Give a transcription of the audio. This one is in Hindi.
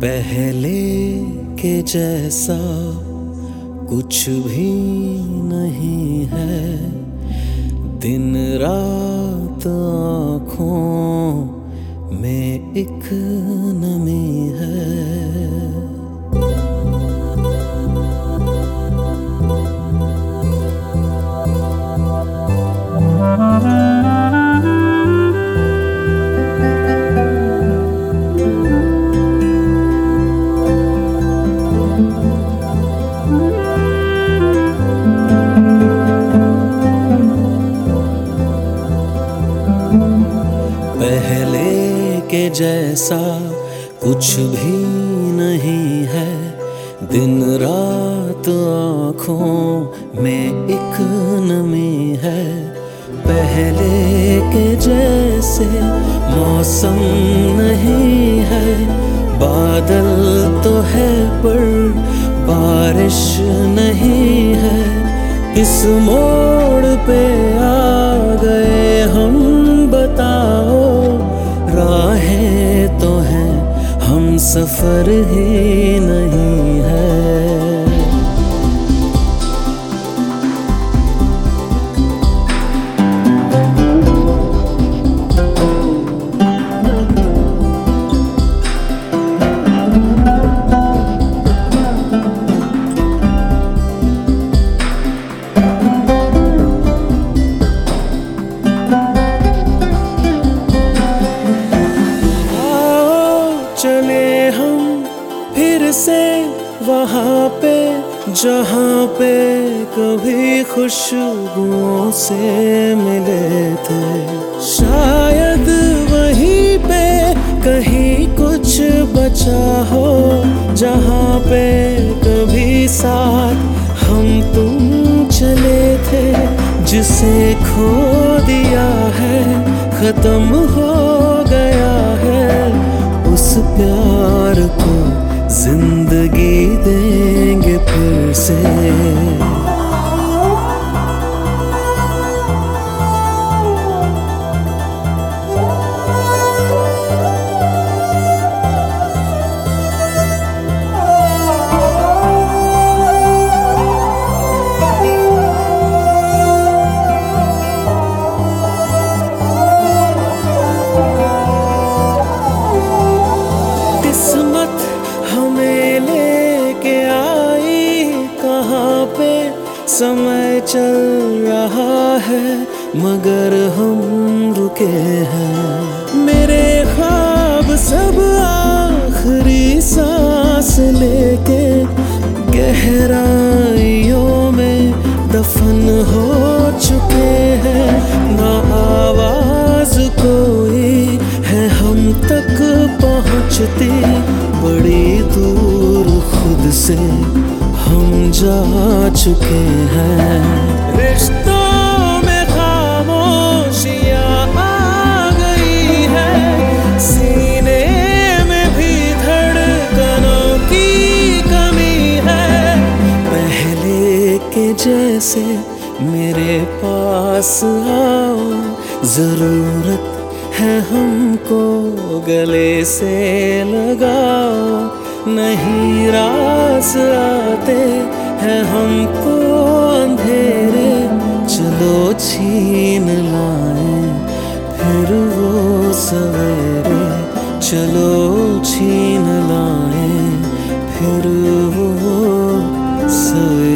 पहले के जैसा कुछ भी नहीं है। दिन रात आँखों में एक नमी है। पहले के जैसा कुछ भी नहीं है। दिन रात आँखों में एक नमी है। पहले के जैसे मौसम नहीं है। बादल तो है पर बारिश नहीं है। इस मोड़ पे आ गए हम, बताओ राहें तो हैं, हम सफर ही नहीं है। चले हम फिर से वहाँ पे जहाँ पे कभी खुशबुओं से मिले थे। शायद वहीं पे कहीं कुछ बचा हो, जहाँ पे कभी साथ हम तुम चले थे। जिसे खो दिया है खत्म हो गया है। उस प्यार को जिंदगी देंगे फिर से। समय चल रहा है मगर हम रुके हैं। मेरे ख्वाब सब आखिरी सांस लेके गहराइयों में दफन हो चुके हैं। ना आवाज कोई है हम तक पहुंचती, बड़ी दूर खुद से हम जा चुके हैं। रिश्तों में खामोशियाँ आ गई है। सीने में भी धड़कनों की कमी है। पहले के जैसे मेरे पास आओ, जरूरत है हमको गले से लगाओ। नहीं रास आते हैं हमको अंधेरे, चलो छीन लाएं फिर वो सवेरे। चलो छीन लाएं फिर वो सवेरे।